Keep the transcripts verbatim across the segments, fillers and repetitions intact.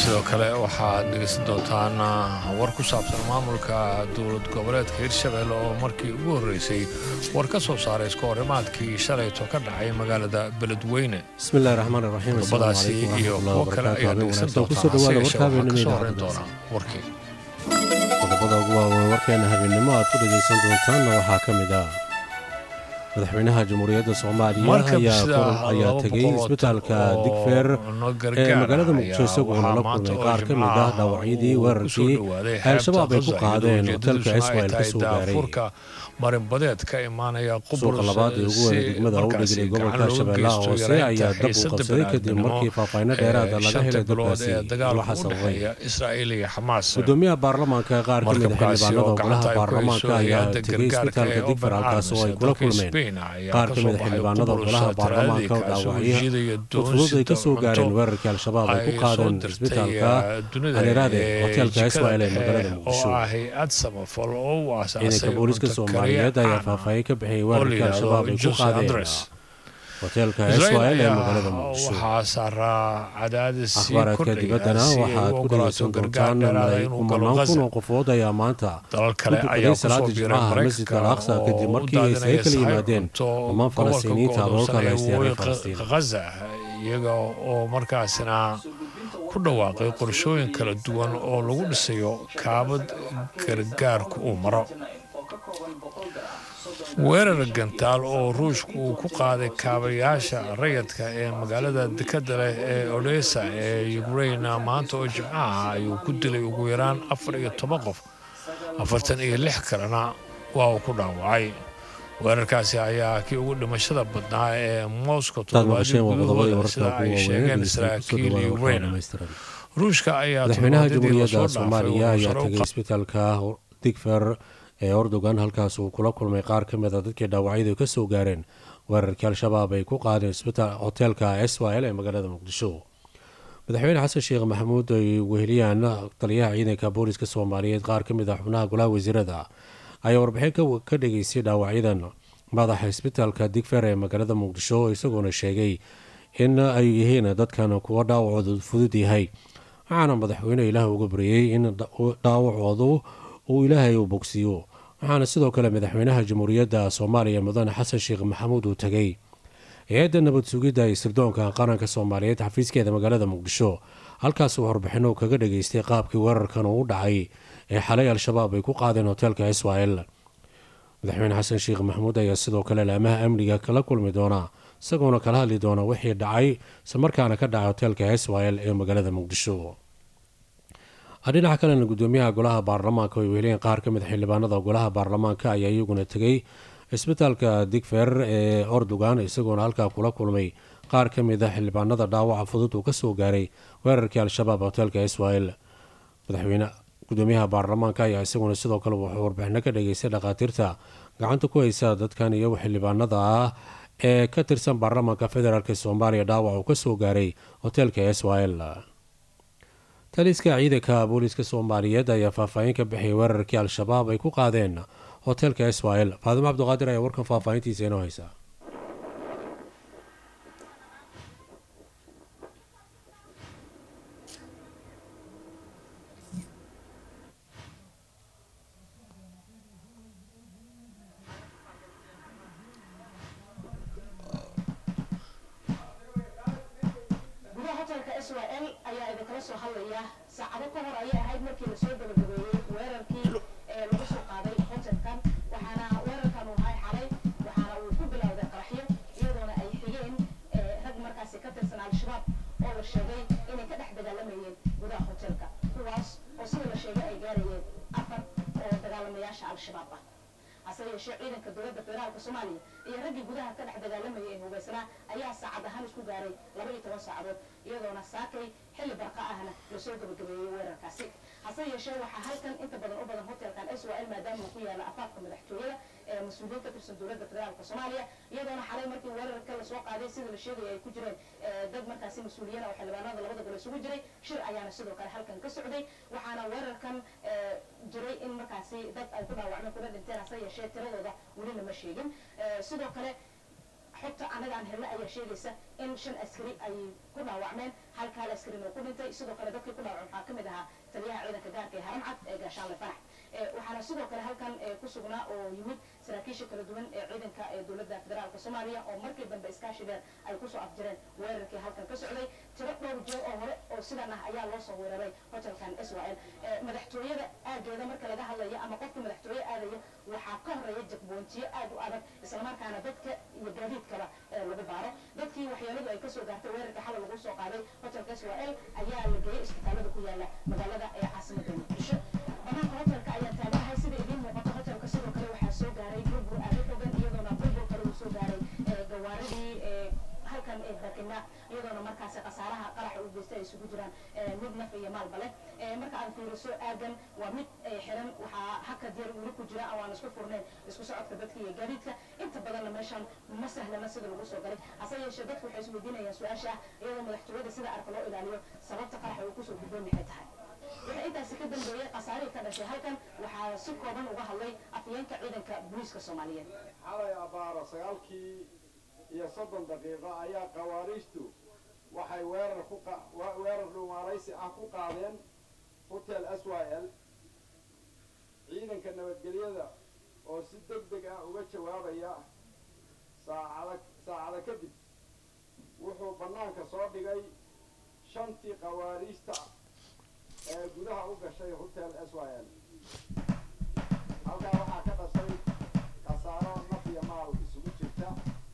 sidoo kale waxaad dhegeysan doontaan war ku saabsan maamulka dowlad goboleedka Hirshabelle oo markii ugu horeysay war ka soo saaray iska horimaadkii shalayto ka dhacay magaalada Beledweyne. Bismillahir Rahmanir Rahiim. Qodobadaasi iyo kuwo kale ayaad dhegeysan doontaan warkii. Qodobada ugu waaweyn warkeena habeenimo aad ku dhegeysan doontaan waxaa ka mid ah madaxweynaha jamhuuriyadda Soomaaliya ayaa tagay isbitaalka Digfeer ee magaalada Muqdisho isagoo la kulmay qaar ka mid ah dhaawacyadii weerarkii Al-Shabaab ay ku qaadeen hotelka Ismail ka soo gaaray marin badeed ka imaanaya qubrus labaad ee ugu weyn degmada u dhigay gobolka Shabeellaha Hoose ayaa dab u qabsaday kadib markii faahfaahin dheeraad ah laga helay dabkaasi waxa sababay Israa'iil iyo Xamaas. Gudoomiyaha baarlamaanka qaar ka mid ah xildhibaanada golaha baarlamaanka ayaa tagay isbitaalka Digfeer halkaas oo ay kula kulmeen qaar ka mid ah xildhibaanada golaha baarlamaanka oo dhaawacyo fudud ay ka soo gaareen weerarkii Al-Shabaab ay ku qaadeen isbitaalka Al-Iraade hotelka Ismail ee magaalada Muqdisho. Ciidanka booliska Soomaaliyeed ayaa faahfaahin ka bixiyay weerarkii Al-Shabaab ay ku qaadeen hotelka Ismail ee magaalada Muqdisho. Akhbaaraadka dibaddana waxaad ku dhegeysan doontaan kumanaan kun oo qofood ayaa maanta ku tukaday salaada jimcaha masjidka Al-Aqsa kadib markii ay isaga kala yimaadeen dhammaan Falastiiniyiinta adoolka la istaaray Falastiin. iyaga oo markaasina ku dhawaaqay qorshooyin kala duwan oo lagu dhisayo kaabad gargaarku uu maro. weerar gantaal oo ruushku uu ku qaaday kaabayaasha rayidka ee magaalada dekada leh ee Odessa ee Ukraine maanta oo Jimcaha ayuu ku dilay ugu yaraan afar iyo toban qof afartan iyo lix kalena waa uu ku dhaawacay. weerarkaasi ayaa kii ugu dhimashada badnaa ee Moscow toddobaadkii ay sheegeen Israa'iil iyo Ukraine. ruushka ayaa madaxweynaha jamhuuriyadda Soomaaliya ayaa tagay isbitaalka Digfeer ee Erdogan halkaas uu kula kulmay qaar ka mid ah dadkii dhaawacyadu ka soo gaareen weerarkii Al-Shabaab ay ku qaadeen isbitaalka hotelka Ismail ee magaalada Muqdisho. madaxweyne xasan sheekh maxamuud ay weheliyaan taliyaha ciidanka booliska Soomaaliyeed qaar ka mid ah xubnaha golaha wasiirada ayaa warbixin ka dhageystay dhaawacyadan madaxa isbitaalka Digfeer ee magaalada Muqdisho isagoona sheegay in ay yihiin dadkan kuwa dhaawacoodu fudud yahay waxaana madaxweyne Ilaah uga baryay in dhaawacoodu uu Ilaahay u bogsiyo. waxaana sidoo kale madaxweynaha jamhuuriyadda Soomaaliya mudane xasan sheekh maxamuud uu tagay hay'adda nabad sugidda ee sirdoonka qaranka Soomaaliyeed xafiiskeeda magaalada Muqdisho halkaas uu warbixin uu kaga dhageystay qaabkii weerarkan uu dhacay ee xalay Al-Shabaab ay ku qaadeen hotelka Ismail. madaxweyne xasan sheekh maxamuud ayaa sidoo kale laamaha amniga kala kulmi doona isagoona kala hadli doona wixii dhacay samarkaana ka dhacay hotelka Ismail ee magaalada Muqdisho. dhinaca kalena gudoomiyaha golaha baarlamaanka oo weheliyeen qaar ka mid ah xildhibaanada golaha baarlamaanka ayaa iyaguna tagay isbitaalka Digfeer ee Erdogan isagoona halkaa kula kulmay qaar ka mid ah xildhibaanada dhaawaca fudud uu ka soo gaaray weerarkii Al-Shabaab hotelka Ismail. madaxweyne gudoomiyaha baarlamaanka ayaa isaguna sidoo kale wuxuu warbixino ka dhageystay dhaqaatiirta gacanta ku haysa dadkan iyo xildhibaanada ah ee ka tirsan baarlamaanka federaalk Soomaaliya dhaawac uu ka soo gaaray hotelka Ismail. taliska ciidanka booliska Soomaaliyeed ayaa faahfaahin ka bixiyay weerarkii Al-Shabaab ay ku qaadeen hotelka Ismail. Faadimo Cabdiqaadir ayaa warkan faahfaahintiisa inoo haysa. saacado ka hor ayay ahayd markii la soo gabagabeeyay weerarkii ee lagu soo qaaday hotelkan waxaana weerarkan uu ahay xalay waxaana uu ku bilowday qaraxyo iyadoona ay xigeen rag markaasi ka tirsan Al-Shabaab oo la sheegay inay ka dhex dagaalamayeen gudaha hotelka kuwaas oo sida la sheegay ay gaarayeen afar oo dagaalamayaasha Al-Shabaab ah. hase yeeshee ciidanka dowladda federaalka Soomaaliya iyo raggii gudaha ka dhex dagaalamayay hubaysnaa ayaa saacad ahaan isku gaaray laba iyo toban saacadood iyadoona saakay xilli barqa ahna la soo gabagabeeyay weerarkaasi. hase yeeshee waxaa halkan inta badan u badan hotelkan Ismail maadaama uu ku yaala afaafka madaxtooyada ee mas'uuliyiin ka tirsan dowladda federaalka Soomaaliya iyadoona xalay markii weerarka la soo qaaday sida la sheegay ay ku jireen dad markaasi mas'uuliyiin oo xildhibaanada labada gol isugu jiray shir ayaana sidoo kale halkan ka socday waxaana weerarkan jiray in markaasi dad ay ku dhaawacmeen kuna dhinteen hase yeeshee tiradooda weli lama sheegin. sidoo kale xogta anaga aan helna ayaa sheegaysa in shan askari ay ku dhaawacmeen halka hal askarin oo ku dhintay sidoo kale dadkii ku dhaawacmay waxaa ka mid ahaa taliyaha ciidanka gaarka ee haramcad ee gaashaanle farax waxaana sidoo kale halkan ku sugnaa oo yimid saraakiisha kala duwan ee ciidanka ee dowladda federaalka soomaaliya oo markii dambe iskaashi dheer ay kusoo afjireen weerarkii halkan ka socday tiro dhowr jeer oo hore oo sidan ah ayaa loo soo weeraray hotelkan israel madaxtooyada aageeda marka laga hadlayo ama qofka madaxtooye aadaya waxaa ka horeeya jagboontiyo aad u adag islamarkaana dadka iyo gaadiidkaba lagu baaro dadkii waxyeeladu ay kasoo gaartay weerarka xalay lagu soo qaaday hotelka israel ayaa la geeyey isbitaalada ku yaala magaalada ee caasimada muqdisho banaanka hotelka ayaa taaganahay sida idiin muuqato hotelka sidoo kale waxaa soo gaaray burbur aad u xogan iyadoona burbur kale uu soo gaaray gawaaridii halkan ee baakina iyadoona markaasi khasaaraha qaraxa u geystay ay isugu jiraan mid naf iyo maalba leh marka aad fiiriso aagan waa mid xiran waxaa hakad yar weli ku jira aan isku furnayn isku socodka dadka iyo gaadiidka inta badanna meeshan ma sahlana sida lagu soo galay hase yeeshee dadku waxay isweydiinayaan su-aasha ah iyadoo madaxtooyada sida arka loo ilaaliyo sababta qaraxa uu kusoo gudboon maxay tahay waxaa intaasi ka dambeeyey khasaarihii ka dhashay halkan waxaa si kooban uga hadlay afyeenka ciidanka booliiska soomaaliyeed xalay abaaro sagaalkii iyo soddon daqiiqo ayaa qawaariijtu waxay weerar ku weerar dhuumaalaysi ah ku qaadeen hotel s y l ciidanka nabadgelyada oo si deg deg ah uga jawaabaya saacada saacada kadib wuxuu bannaanka soo dhigay shantii qawaariijta ee gudaha u gashay hotel s y l halkaa waxaa ka dhashay khasaaro naf iyo maal isugu jirta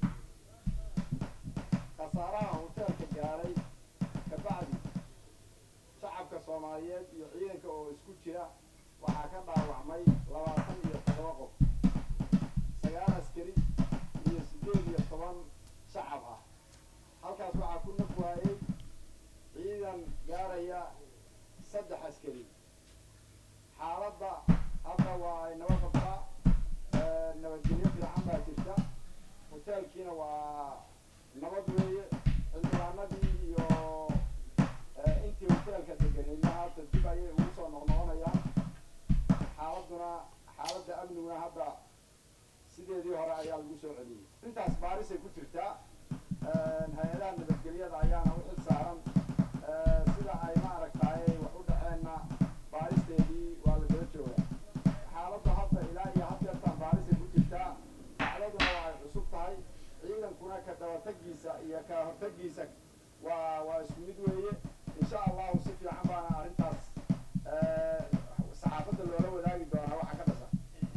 khasaaraha hoteelka gaaray kabacdi shacabka soomaaliyeed iyo ciidanka oo isku jira waxaa ka dhaawacmay labaatan iyo toddoba qof sagaal askari iyo siddeed iyo toban shacab ah halkaas waxaa ku naf waayey ciidan gaaraya saddex askari xaaladda hadda waa ay naba qabtaa nabadgelyo fiican baa jirta hoteelkiina waa nabad weeye xildhibaanadii iyo intii hoteelka deganayna hadda dib ayay ugu soo noqnoqonayaan xaaladuna xaaladda amniguna hadda sideedii hore ayaa lagu soo celiyey intaas baarisay ku jirtaa hay-adaha nabadgelyada ayaana u xil saaran sida ay maaragtaay wax u dhaceenna baaristeedii waa la daba joogaa xaaladda hadda ilaa iyo haddeertaan baarisay ku jirtaa xaaladuna waa ay cusub tahay ciidankuna ka dabatagiisa iyo ka hortagiisa waa waa isku mid weeye insha allahu si fiican baana arrintaas saxaafadda loola wadaagi doonaa waxa ka dhasha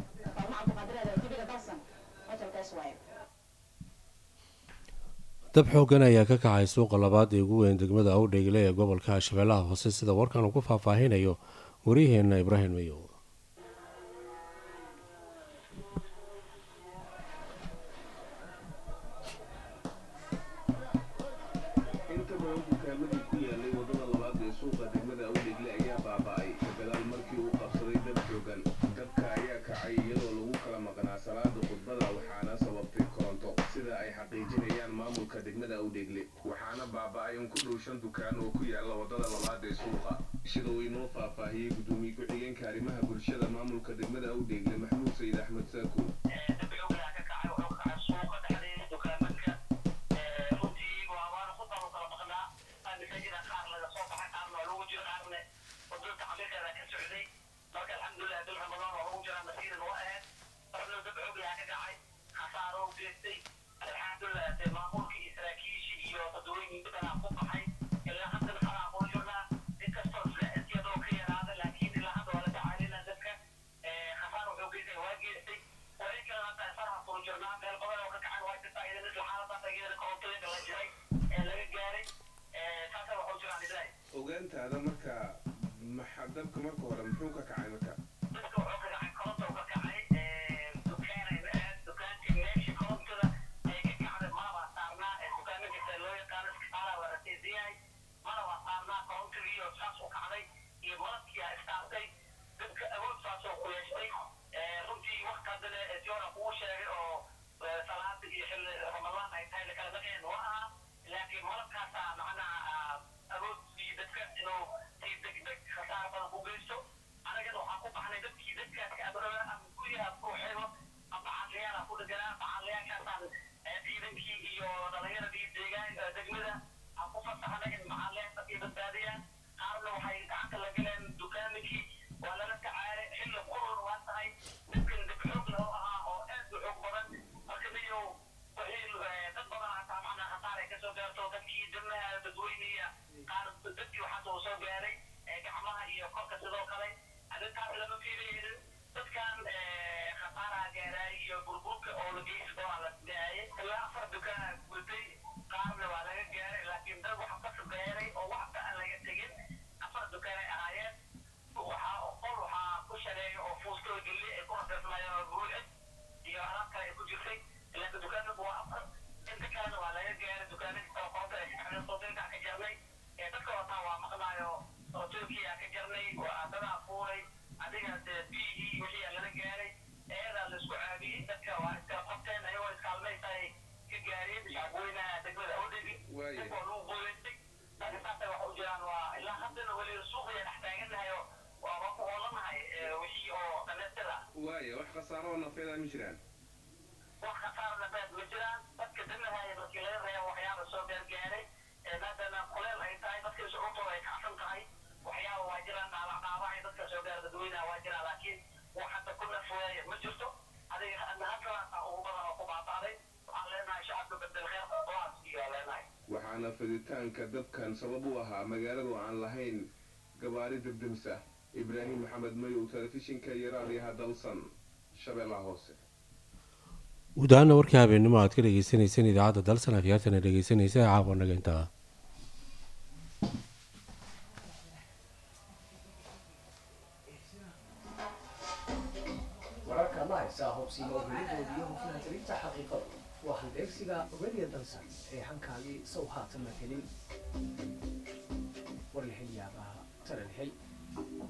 dab xooggan ayaa ka kacay suuqa labaad ee ugu weyn degmada awdheegle ee gobolka shabeellaha hoose sida warkan uu ku faahfaahinayo wariyaheenna ibraahim mayow inta badan dukaamadii ku yaalay wadada labaad ee suuqa degmada awdheegle ayaa baaba'ay gadaal markii uu qabsaday dab xoogan dabka ayaa kacay iyadoo lagu kala maqnaa salaada khudbada waxaana sababtay koronto sida ay xaqiijinayaan maamulka degmada awdheegle waxaana baaba'ay in ku dhow shan dukaan oo ku yaala wadada labaad ee suuqa sida uu inoo faahfaahiyey gudoomiye ku-xigeenka arrimaha bulshada maamulka degmada awdheegle maxmuud sayid axmed saako ogaantaada marka maxa dabka marka hore muxuu ka kacay marka dabka wuxuu ka kacay koronto ka kacay dukaanayna dukaankii meeshii korontada ay ka kacday malaba saarnaa ee dukaanka loo yaqaano iskaala waa rasiisiyay malaba saarnaa korontadii oo saas u kacday iyo malabkii ay istaartay dabka awood saas oo ku yeeshtay runtii waqti haddana siora kuu sheegay oo salaada iyo xilli ramadaan ay tahay lakala dhaqeen waa aha laakiin malabkaasaa macnaha awood dadka inuu si degdeg khasaar badan ku geysto anagana waxaan ku baxnay kolka sidoo kale arrintaas lama fiilaynin dadkan khasaaraha gaaray iyo burburka oo la geysto waa la daayay ilaa afar dukaan gurtay qaarna waa laga gaaray laakiin dad wax ka gaaray oo waxba aan laga tegin afar dukaan ay ahaayeen waxaa qol waxaa ku shareeya oo fuustoo gelli ay ku raseysmayeen oo guul ah iyo alaab kale ay ku jirtay laakiin dukaanadu waa afar inta kalena waa laga gaaray dukaanada oo qoonta ay soodinta ka jarnay ee dadka wataa waa maqnaayo oo turkiya ka jarnay waa dadaa fuulay adiga biyihii wixii laga gaaray eedaa la isku caabiyey dadka waa iska qabteen ayagoo iskaalmaysay ka gaareen shacabweynaha degmada odhegi dadkoo lagu guulaystay laakiin saasay wax u jiraan waa ilaa haddana weli suuqaya dhex taagannahay oo waaba ku hoolanahay wixii oo dhamaystir ah waaye wax khasaaro oo nafeeda ma jiraan wax khasaaro nafeed ma jiraan dadka degmahaya markii laga reebo waxyaaba soo gaargaaray maadaama kuleel ay tahay dadka shucuurtooda ay kacsan tahay waxyaaba waa jiraan dhaabacdhaabacay dadka soo gaara dadweynaha waa jiraan laakiin wax hadda ku nafweeya ma jirto adiga hadda ugu badan oo ku baaba'day waxaan leenahay shacabka bedel kheer qoaas iyo leenahay waxaana fiditaanka dadkan sabab u ahaa magaaladu aan lahayn gabaari debdemsa ibraahim maxamed mayow telefishinka iyo raadiyaha dalsan shabeellaha hoose guud ahaana warkii habeennimo aad ka dhegeysaneyseen idaacadda dalsan akhyaartana dhegeysanaysa caawa naga intaa wararka la haysaa hobsiima weligood iyo hufnaan tirinta xaqiiqadu waa halbeegsiga radio dalsan ee hankaagii sow haatan la helin war la hel yaabaha tala la hel